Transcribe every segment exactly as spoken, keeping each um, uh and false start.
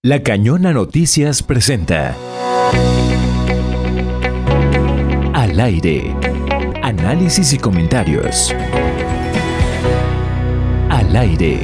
La Cañona Noticias presenta Al aire. Análisis y comentarios. Al aire.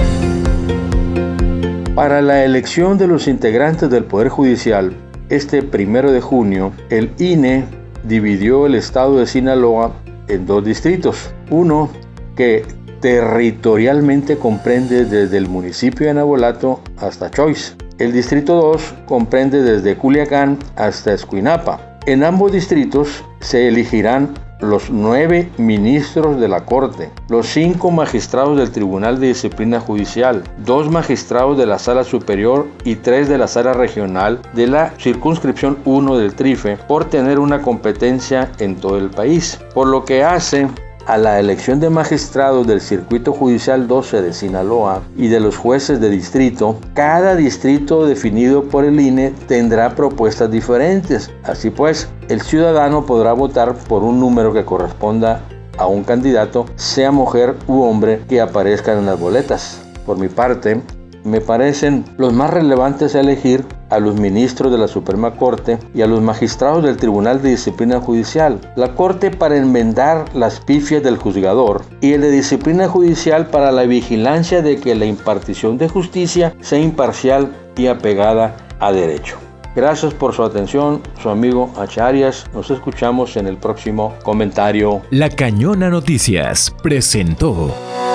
Para la elección de los integrantes del Poder Judicial, este primero de junio, el I N E dividió el estado de Sinaloa en dos distritos. Uno que territorialmente comprende desde el municipio de Navolato hasta Choix. El distrito dos comprende desde Culiacán hasta Escuinapa. En ambos distritos se elegirán los nueve ministros de la Corte, los cinco magistrados del Tribunal de Disciplina Judicial, dos magistrados de la Sala Superior y tres de la Sala Regional de la Circunscripción uno del Trife, por tener una competencia en todo el país. Por lo que hace a la elección de magistrados del Circuito Judicial doce de Sinaloa y de los jueces de distrito, cada distrito definido por el I N E tendrá propuestas diferentes. Así pues, el ciudadano podrá votar por un número que corresponda a un candidato, sea mujer u hombre, que aparezcan en las boletas. Por mi parte, me parecen los más relevantes a elegir a los ministros de la Suprema Corte y a los magistrados del Tribunal de Disciplina Judicial. La Corte para enmendar las pifias del juzgador y el de Disciplina Judicial para la vigilancia de que la impartición de justicia sea imparcial y apegada a derecho. Gracias por su atención, su amigo H. Arias. Nos escuchamos en el próximo comentario. La Cañona Noticias presentó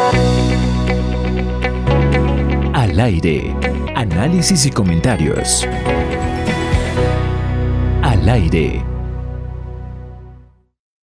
Al aire. Análisis y comentarios. Al aire.